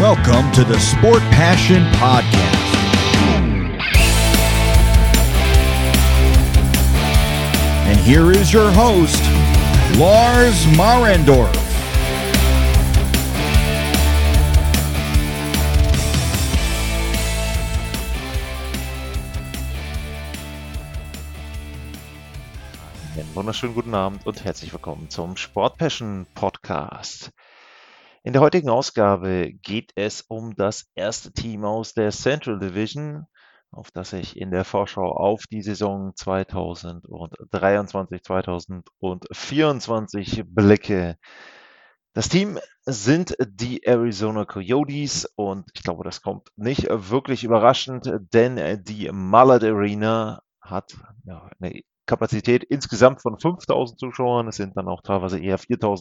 Welcome to the Sport Passion Podcast. And here is your host, Lars Marendorf. Einen wunderschönen guten Abend und herzlich willkommen zum Sport Passion Podcast. In der heutigen Ausgabe geht es um das erste Team aus der Central Division, auf das ich in der Vorschau auf die Saison 2023/2024 blicke. Das Team sind die Arizona Coyotes und ich glaube, das kommt nicht wirklich überraschend, denn die Mullet Arena hat eine Kapazität insgesamt von 5.000 Zuschauern. Es sind dann auch teilweise eher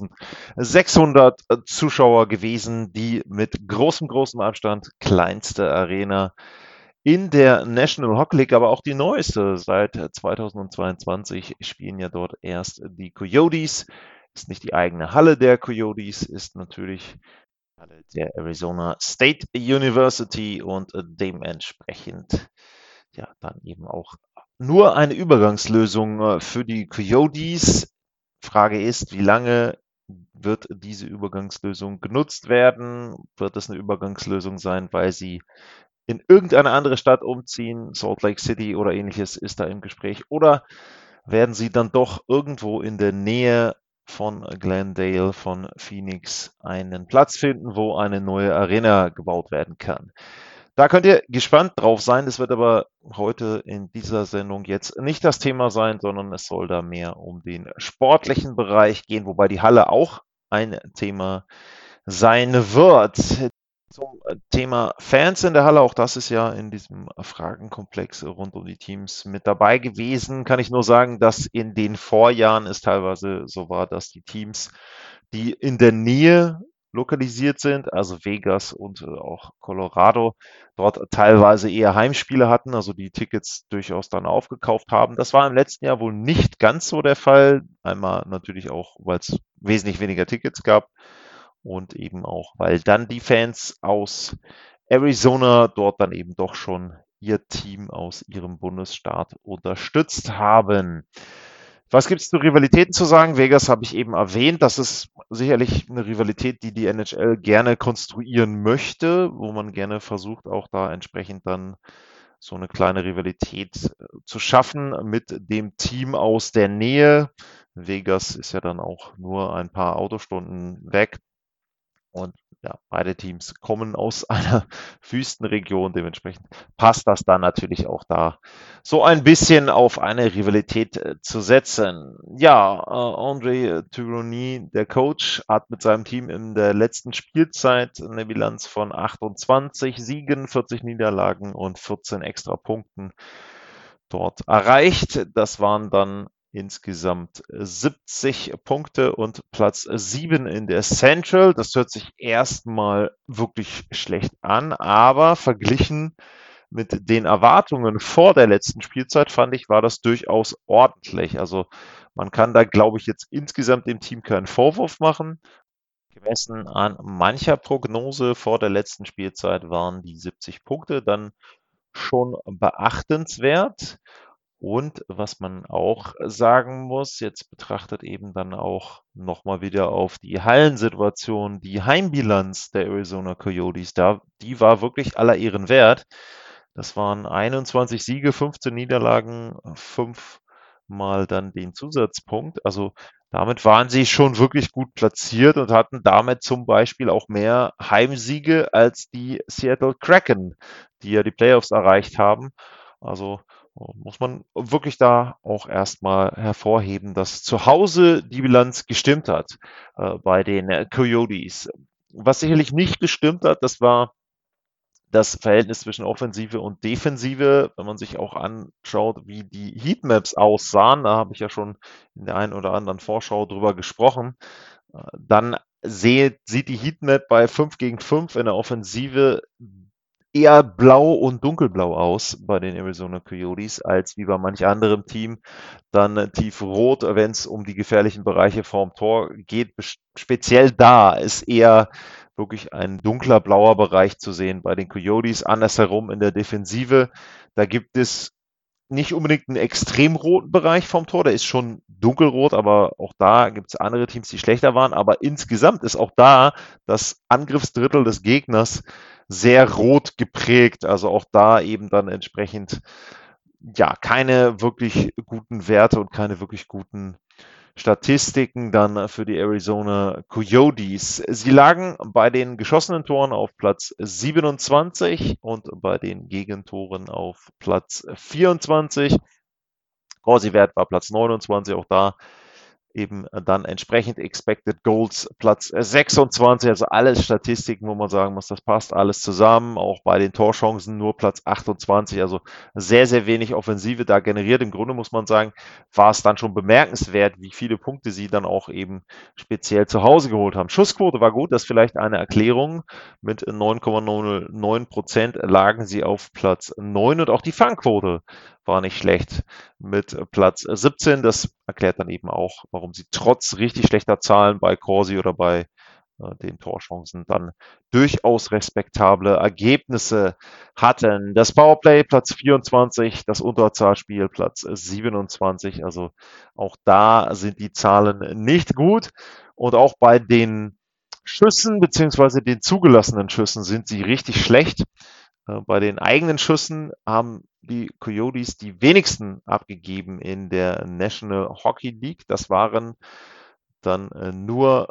4.600 Zuschauer gewesen, die mit großem Abstand kleinste Arena in der National Hockey League, aber auch die neueste. Seit 2022 spielen ja dort erst die Coyotes. Ist nicht die eigene Halle der Coyotes, ist natürlich die Halle der Arizona State University und dementsprechend ja dann eben auch nur eine Übergangslösung für die Coyotes. Frage ist, wie lange wird diese Übergangslösung genutzt werden? Wird es eine Übergangslösung sein, weil sie in irgendeine andere Stadt umziehen? Salt Lake City oder ähnliches ist da im Gespräch. Oder werden sie dann doch irgendwo in der Nähe von Glendale, von Phoenix, einen Platz finden, wo eine neue Arena gebaut werden kann? Da könnt ihr gespannt drauf sein. Das wird aber heute in dieser Sendung jetzt nicht das Thema sein, sondern es soll da mehr um den sportlichen Bereich gehen, wobei die Halle auch ein Thema sein wird. Zum Thema Fans in der Halle, auch das ist ja in diesem Fragenkomplex rund um die Teams mit dabei gewesen, kann ich nur sagen, dass in den Vorjahren es teilweise so war, dass die Teams, die in der Nähe lokalisiert sind, also Vegas und auch Colorado, dort teilweise eher Heimspiele hatten, also die Tickets durchaus dann aufgekauft haben. Das war im letzten Jahr wohl nicht ganz so der Fall. Einmal natürlich auch, weil es wesentlich weniger Tickets gab und eben auch, weil dann die Fans aus Arizona dort dann eben doch schon ihr Team aus ihrem Bundesstaat unterstützt haben. Was gibt es zu Rivalitäten zu sagen? Vegas habe ich eben erwähnt. Das ist sicherlich eine Rivalität, die NHL gerne konstruieren möchte, wo man gerne versucht, auch da entsprechend dann so eine kleine Rivalität zu schaffen mit dem Team aus der Nähe. Vegas ist ja dann auch nur ein paar Autostunden weg. Und ja, beide Teams kommen aus einer Wüstenregion, dementsprechend passt das dann natürlich auch da, so ein bisschen auf eine Rivalität zu setzen. Ja, Andre Tourigny, der Coach, hat mit seinem Team in der letzten Spielzeit eine Bilanz von 28 Siegen, 40 Niederlagen und 14 Extrapunkten dort erreicht. Das waren dann insgesamt 70 Punkte und Platz 7 in der Central. Das hört sich erstmal wirklich schlecht an, aber verglichen mit den Erwartungen vor der letzten Spielzeit, fand ich, war das durchaus ordentlich. Also man kann da, glaube ich, jetzt insgesamt dem Team keinen Vorwurf machen. Gemessen an mancher Prognose vor der letzten Spielzeit waren die 70 Punkte dann schon beachtenswert. Und was man auch sagen muss, jetzt betrachtet eben dann auch nochmal wieder auf die Hallensituation, die Heimbilanz der Arizona Coyotes, die war wirklich aller Ehren wert. Das waren 21 Siege, 15 Niederlagen, 5 mal dann den Zusatzpunkt. Also damit waren sie schon wirklich gut platziert und hatten damit zum Beispiel auch mehr Heimsiege als die Seattle Kraken, die ja die Playoffs erreicht haben. Also muss man wirklich da auch erstmal hervorheben, dass zu Hause die Bilanz gestimmt hat bei den Coyotes. Was sicherlich nicht gestimmt hat, das war das Verhältnis zwischen Offensive und Defensive. Wenn man sich auch anschaut, wie die Heatmaps aussahen, da habe ich ja schon in der einen oder anderen Vorschau drüber gesprochen, dann sieht die Heatmap bei 5 gegen 5 in der Offensive eher blau und dunkelblau aus bei den Arizona Coyotes, als wie bei manch anderem Team dann tiefrot, wenn es um die gefährlichen Bereiche vorm Tor geht. Speziell da ist eher wirklich ein dunkler blauer Bereich zu sehen bei den Coyotes. Andersherum in der Defensive, da gibt es nicht unbedingt einen extrem roten Bereich vom Tor, der ist schon dunkelrot, aber auch da gibt es andere Teams, die schlechter waren. Aber insgesamt ist auch da das Angriffsdrittel des Gegners sehr rot geprägt. Also auch da eben dann entsprechend ja keine wirklich guten Werte und keine wirklich guten Statistiken dann für die Arizona Coyotes. Sie lagen bei den geschossenen Toren auf Platz 27 und bei den Gegentoren auf Platz 24. Corsi-Wert war Platz 29, auch da eben dann entsprechend Expected Goals Platz 26, also alles Statistiken, wo man sagen muss, das passt alles zusammen, auch bei den Torchancen nur Platz 28, also sehr, sehr wenig Offensive da generiert. Im Grunde muss man sagen, war es dann schon bemerkenswert, wie viele Punkte sie dann auch eben speziell zu Hause geholt haben. Schussquote war gut, das ist vielleicht eine Erklärung. Mit 9,09% lagen sie auf Platz 9 und auch die Fangquote war nicht schlecht mit Platz 17. Das erklärt dann eben auch, warum sie trotz richtig schlechter Zahlen bei Corsi oder bei den Torchancen dann durchaus respektable Ergebnisse hatten. Das Powerplay Platz 24, das Unterzahlspiel Platz 27. Also auch da sind die Zahlen nicht gut. Und auch bei den Schüssen beziehungsweise den zugelassenen Schüssen sind sie richtig schlecht. Bei den eigenen Schüssen haben die Coyotes die wenigsten abgegeben in der National Hockey League. Das waren dann nur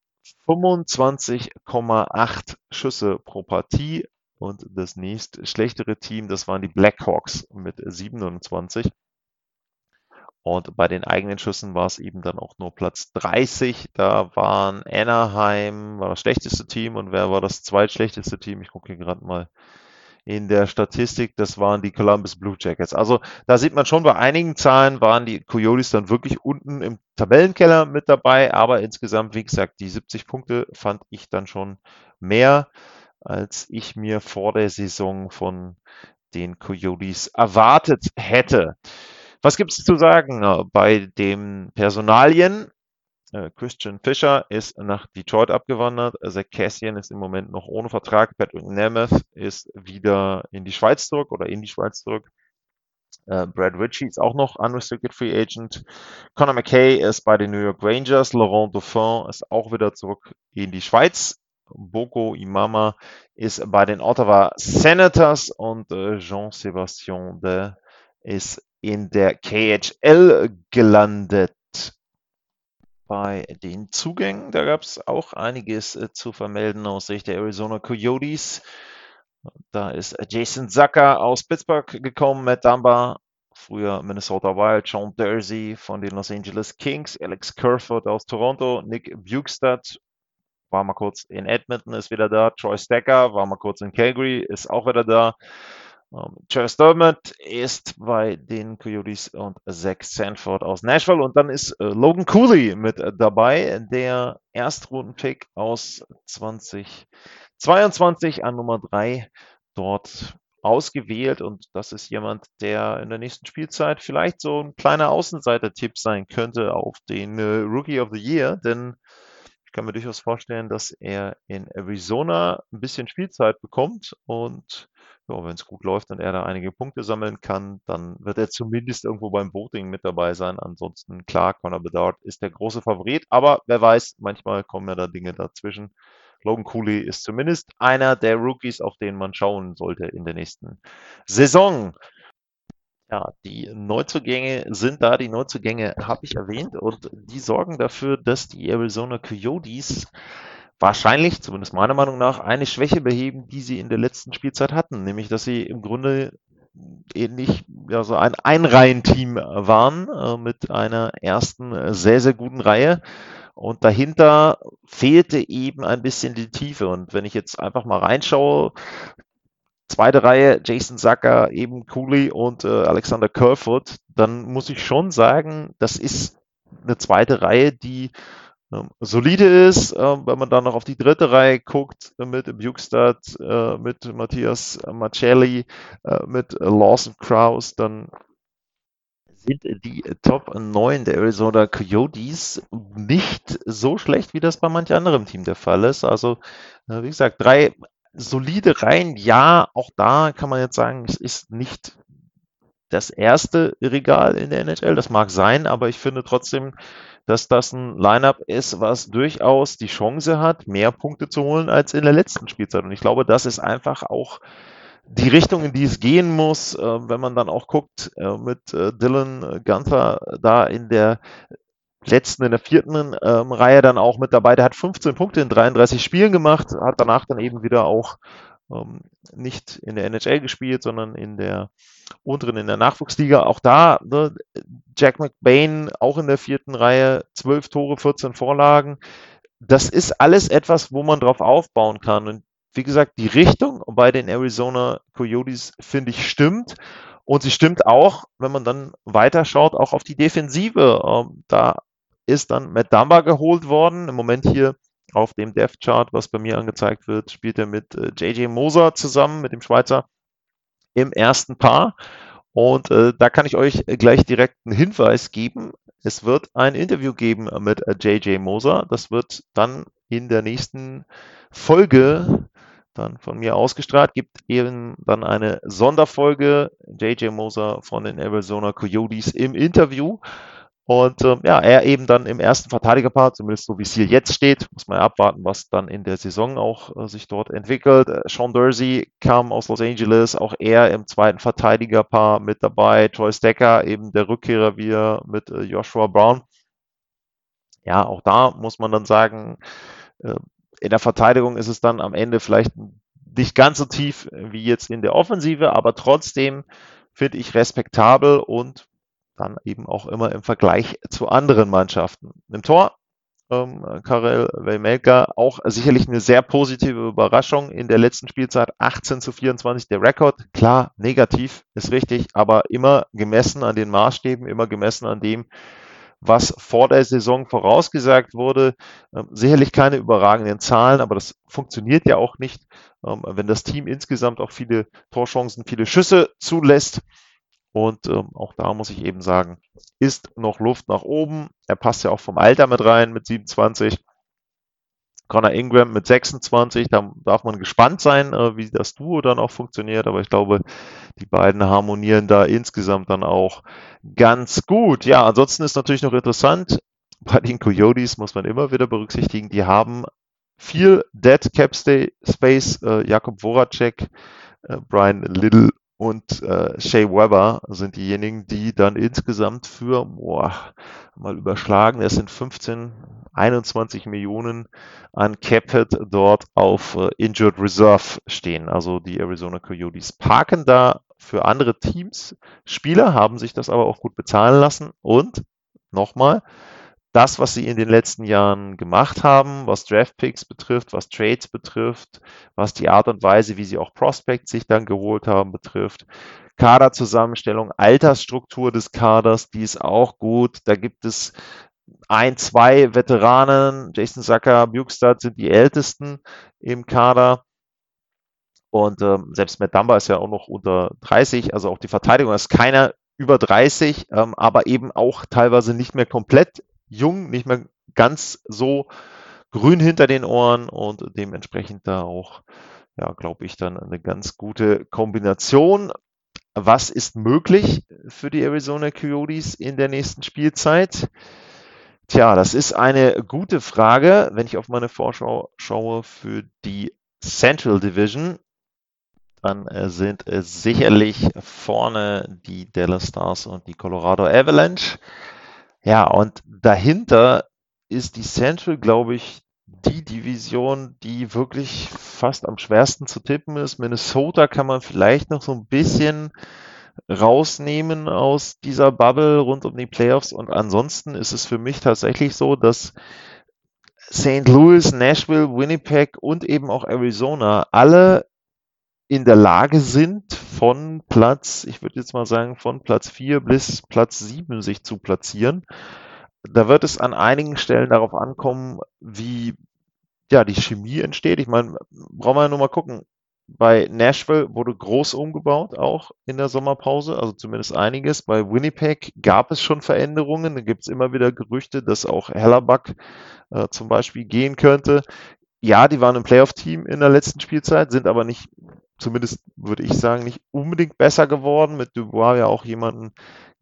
25,8 Schüsse pro Partie. Und das nächst schlechtere Team, das waren die Blackhawks mit 27. Und bei den eigenen Schüssen war es eben dann auch nur Platz 30. Da waren Anaheim, war das schlechteste Team. Und wer war das zweitschlechteste Team? Ich gucke hier gerade mal in der Statistik, das waren die Columbus Blue Jackets. Also da sieht man schon, bei einigen Zahlen waren die Coyotes dann wirklich unten im Tabellenkeller mit dabei, aber insgesamt, wie gesagt, die 70 Punkte fand ich dann schon mehr, als ich mir vor der Saison von den Coyotes erwartet hätte. Was gibt es zu sagen bei den Personalien? Christian Fischer ist nach Detroit abgewandert. Zach Kassian ist im Moment noch ohne Vertrag. Patrick Nemeth ist wieder in die Schweiz zurück oder in die Schweiz zurück. Brad Ritchie ist auch noch Unrestricted Free Agent. Connor McKay ist bei den New York Rangers. Laurent Dauphin ist auch wieder zurück in die Schweiz. Boko Imama ist bei den Ottawa Senators und Jean-Sébastien De ist in der KHL gelandet. Bei den Zugängen, da gab es auch einiges zu vermelden aus Sicht der Arizona Coyotes. Da ist Jason Zucker aus Pittsburgh gekommen, Matt Dumba, früher Minnesota Wild, Sean Durzi von den Los Angeles Kings, Alex Kerfoot aus Toronto, Nick Bjugstad war mal kurz in Edmonton, ist wieder da, Troy Stecker war mal kurz in Calgary, ist auch wieder da. Travis Dermott ist bei den Coyotes und Zach Sanford aus Nashville. Und dann ist Logan Cooley mit dabei, der Erstrundenpick aus 2022 an Nummer 3 dort ausgewählt. Und das ist jemand, der in der nächsten Spielzeit vielleicht so ein kleiner Außenseiter-Tipp sein könnte auf den Rookie of the Year. Denn ich kann mir durchaus vorstellen, dass er in Arizona ein bisschen Spielzeit bekommt und ja, wenn es gut läuft und er da einige Punkte sammeln kann, dann wird er zumindest irgendwo beim Voting mit dabei sein. Ansonsten, klar, Connor Bedard ist der große Favorit, aber wer weiß, manchmal kommen ja da Dinge dazwischen. Logan Cooley ist zumindest einer der Rookies, auf den man schauen sollte in der nächsten Saison. Ja, die Neuzugänge sind da. Die Neuzugänge habe ich erwähnt und die sorgen dafür, dass die Arizona Coyotes wahrscheinlich, zumindest meiner Meinung nach, eine Schwäche beheben, die sie in der letzten Spielzeit hatten, nämlich dass sie im Grunde ähnlich ja, so ein Einreihenteam waren mit einer ersten sehr, sehr guten Reihe. Und dahinter fehlte eben ein bisschen die Tiefe. Und wenn ich jetzt einfach mal reinschaue, zweite Reihe, Jason Zucker, eben Cooley und Alexander Kerfoot, dann muss ich schon sagen, das ist eine zweite Reihe, die solide ist. Wenn man dann noch auf die dritte Reihe guckt, mit Bjugstad, mit Matthias Marcelli, mit Lawson Krause, dann sind die Top 9 der Arizona Coyotes nicht so schlecht, wie das bei manch anderem Team der Fall ist. Also, wie gesagt, 3 solide Reihen. Ja, auch da kann man jetzt sagen, es ist nicht das erste Regal in der NHL. Das mag sein, aber ich finde trotzdem, dass das ein Lineup ist, was durchaus die Chance hat, mehr Punkte zu holen als in der letzten Spielzeit. Und ich glaube, das ist einfach auch die Richtung, in die es gehen muss, wenn man dann auch guckt, mit Dylan Gunther da in der vierten Reihe dann auch mit dabei. Der hat 15 Punkte in 33 Spielen gemacht, hat danach dann eben wieder auch ähm, nicht in der NHL gespielt, sondern in der Nachwuchsliga. Auch da, ne, Jack McBain auch in der vierten Reihe, 12 Tore, 14 Vorlagen. Das ist alles etwas, wo man drauf aufbauen kann. Und wie gesagt, die Richtung bei den Arizona Coyotes, finde ich, stimmt. Und sie stimmt auch, wenn man dann weiterschaut, auch auf die Defensive. Da ist dann Matt Dumba geholt worden. Im Moment hier auf dem Depth Chart, was bei mir angezeigt wird, spielt er mit JJ Moser zusammen, mit dem Schweizer, im ersten Paar. Und da kann ich euch gleich direkt einen Hinweis geben. Es wird ein Interview geben mit JJ Moser. Das wird dann in der nächsten Folge dann von mir ausgestrahlt. Gibt eben dann eine Sonderfolge. JJ Moser von den Arizona Coyotes im Interview. Und ja, er eben dann im ersten Verteidigerpaar, zumindest so wie es hier jetzt steht, muss man ja abwarten, was dann in der Saison auch sich dort entwickelt. Sean Durzi kam aus Los Angeles, auch er im zweiten Verteidigerpaar mit dabei. Troy Stecker, eben der Rückkehrer wieder mit Joshua Brown. Ja, auch da muss man dann sagen, äh, in der Verteidigung ist es dann am Ende vielleicht nicht ganz so tief wie jetzt in der Offensive, aber trotzdem finde ich respektabel und dann eben auch immer im Vergleich zu anderen Mannschaften. Im Tor Karel Vejmelka, auch sicherlich eine sehr positive Überraschung in der letzten Spielzeit. 18:24 der Rekord. Klar, negativ ist richtig, aber immer gemessen an den Maßstäben, immer gemessen an dem, was vor der Saison vorausgesagt wurde. Sicherlich keine überragenden Zahlen, aber das funktioniert ja auch nicht, wenn das Team insgesamt auch viele Torchancen, viele Schüsse zulässt. Und auch da muss ich eben sagen, ist noch Luft nach oben. Er passt ja auch vom Alter mit rein, mit 27. Connor Ingram mit 26. Da darf man gespannt sein, wie das Duo dann auch funktioniert. Aber ich glaube, die beiden harmonieren da insgesamt dann auch ganz gut. Ja, ansonsten ist natürlich noch interessant, bei den Coyotes muss man immer wieder berücksichtigen, die haben viel Dead Cap Space. Jakub Voracek, Brian Little und Shea Weber sind diejenigen, die dann insgesamt für, mal überschlagen, es sind 15, 21 Millionen an Capit dort auf Injured Reserve stehen. Also die Arizona Coyotes parken da für andere Teams Spieler, haben sich das aber auch gut bezahlen lassen. Und nochmal, das, was sie in den letzten Jahren gemacht haben, was Draftpicks betrifft, was Trades betrifft, was die Art und Weise, wie sie auch Prospects sich dann geholt haben, betrifft. Kaderzusammenstellung, Altersstruktur des Kaders, die ist auch gut. Da gibt es ein, zwei Veteranen. Jason Zucker, Bjugstad sind die ältesten im Kader. Und selbst Matt Dumba ist ja auch noch unter 30, also auch die Verteidigung ist keiner über 30, aber eben auch teilweise nicht mehr komplett jung, nicht mehr ganz so grün hinter den Ohren und dementsprechend da auch, ja, glaube ich, dann eine ganz gute Kombination. Was ist möglich für die Arizona Coyotes in der nächsten Spielzeit? Tja, das ist eine gute Frage. Wenn ich auf meine Vorschau schaue für die Central Division, dann sind es sicherlich vorne die Dallas Stars und die Colorado Avalanche. Ja, und dahinter ist die Central, glaube ich, die Division, die wirklich fast am schwersten zu tippen ist. Minnesota kann man vielleicht noch so ein bisschen rausnehmen aus dieser Bubble rund um die Playoffs. Und ansonsten ist es für mich tatsächlich so, dass St. Louis, Nashville, Winnipeg und eben auch Arizona alle in der Lage sind, von Platz, ich würde jetzt mal sagen, von Platz 4 bis Platz 7 sich zu platzieren. Da wird es an einigen Stellen darauf ankommen, wie ja die Chemie entsteht. Ich meine, brauchen wir ja nur mal gucken. Bei Nashville wurde groß umgebaut, auch in der Sommerpause, also zumindest einiges. Bei Winnipeg gab es schon Veränderungen. Da gibt es immer wieder Gerüchte, dass auch Hellerbuck zum Beispiel gehen könnte. Ja, die waren ein Playoff-Team in der letzten Spielzeit, sind aber nicht, zumindest würde ich sagen, nicht unbedingt besser geworden. Mit Dubois ja auch jemanden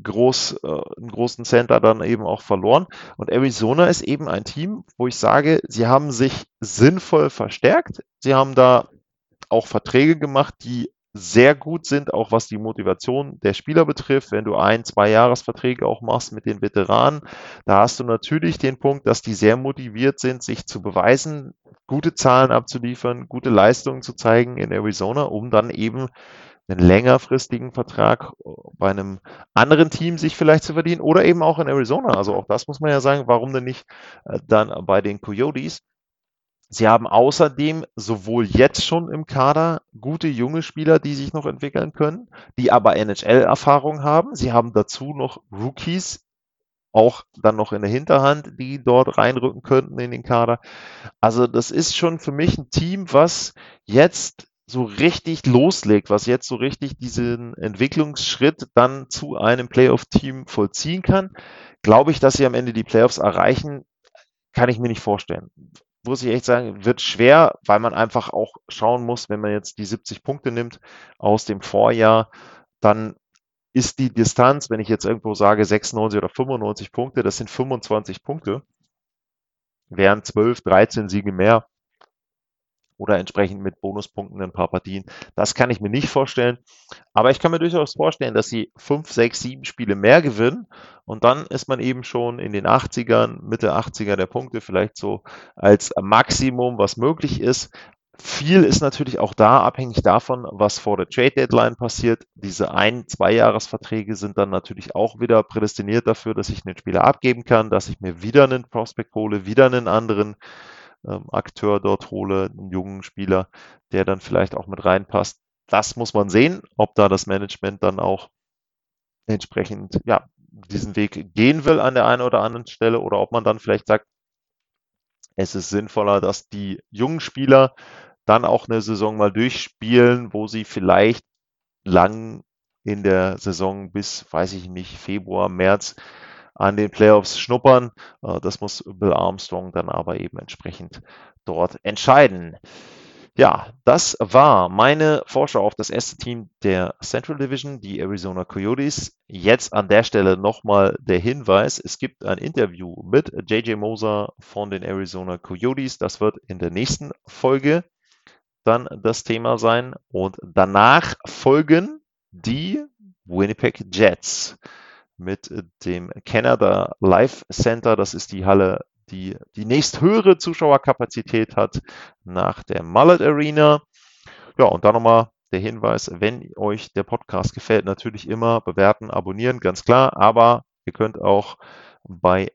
einen großen Center dann eben auch verloren. Und Arizona ist eben ein Team, wo ich sage, sie haben sich sinnvoll verstärkt. Sie haben da auch Verträge gemacht, die sehr gut sind, auch was die Motivation der Spieler betrifft. Wenn du 2 Jahresverträge auch machst mit den Veteranen, da hast du natürlich den Punkt, dass die sehr motiviert sind, sich zu beweisen, gute Zahlen abzuliefern, gute Leistungen zu zeigen in Arizona, um dann eben einen längerfristigen Vertrag bei einem anderen Team sich vielleicht zu verdienen oder eben auch in Arizona. Also auch das muss man ja sagen, warum denn nicht dann bei den Coyotes? Sie haben außerdem sowohl jetzt schon im Kader gute junge Spieler, die sich noch entwickeln können, die aber NHL-Erfahrung haben. Sie haben dazu noch Rookies, auch dann noch in der Hinterhand, die dort reinrücken könnten in den Kader. Also das ist schon für mich ein Team, was jetzt so richtig loslegt, was jetzt so richtig diesen Entwicklungsschritt dann zu einem Playoff-Team vollziehen kann. Glaube ich, dass sie am Ende die Playoffs erreichen, kann ich mir nicht vorstellen. Muss ich echt sagen, wird schwer, weil man einfach auch schauen muss, wenn man jetzt die 70 Punkte nimmt aus dem Vorjahr, dann ist die Distanz, wenn ich jetzt irgendwo sage 96 oder 95 Punkte, das sind 25 Punkte, wären 12, 13 Siege mehr oder entsprechend mit Bonuspunkten ein paar Partien. Das kann ich mir nicht vorstellen. Aber ich kann mir durchaus vorstellen, dass sie 5, 6, 7 Spiele mehr gewinnen und dann ist man eben schon in den 80ern, Mitte 80er der Punkte, vielleicht so als Maximum, was möglich ist. Viel ist natürlich auch da abhängig davon, was vor der Trade Deadline passiert. Diese 1-2 Jahresverträge sind dann natürlich auch wieder prädestiniert dafür, dass ich einen Spieler abgeben kann, dass ich mir wieder einen Prospect hole, wieder einen anderen Akteur dort hole, einen jungen Spieler, der dann vielleicht auch mit reinpasst. Das muss man sehen, ob da das Management dann auch entsprechend ja, diesen Weg gehen will an der einen oder anderen Stelle oder ob man dann vielleicht sagt, es ist sinnvoller, dass die jungen Spieler dann auch eine Saison mal durchspielen, wo sie vielleicht lang in der Saison bis, weiß ich nicht, Februar, März an den Playoffs schnuppern. Das muss Bill Armstrong dann aber eben entsprechend dort entscheiden. Ja, das war meine Vorschau auf das erste Team der Central Division, die Arizona Coyotes. Jetzt an der Stelle nochmal der Hinweis, es gibt ein Interview mit JJ Moser von den Arizona Coyotes. Das wird in der nächsten Folge dann das Thema sein. Und danach folgen die Winnipeg Jets mit dem Canada Life Center. Das ist die Halle, die die nächsthöhere Zuschauerkapazität hat nach der Mullet Arena. Ja, und dann nochmal der Hinweis, wenn euch der Podcast gefällt, natürlich immer bewerten, abonnieren, ganz klar, aber ihr könnt auch bei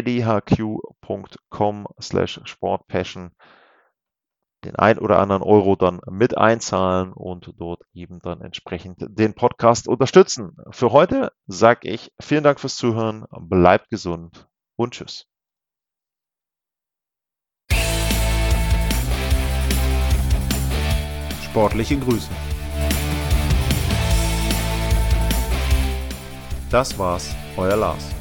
steadyhq.com/sportpassion den ein oder anderen Euro dann mit einzahlen und dort eben dann entsprechend den Podcast unterstützen. Für heute sage ich vielen Dank fürs Zuhören, bleibt gesund und tschüss. Sportliche Grüße. Das war's, euer Lars.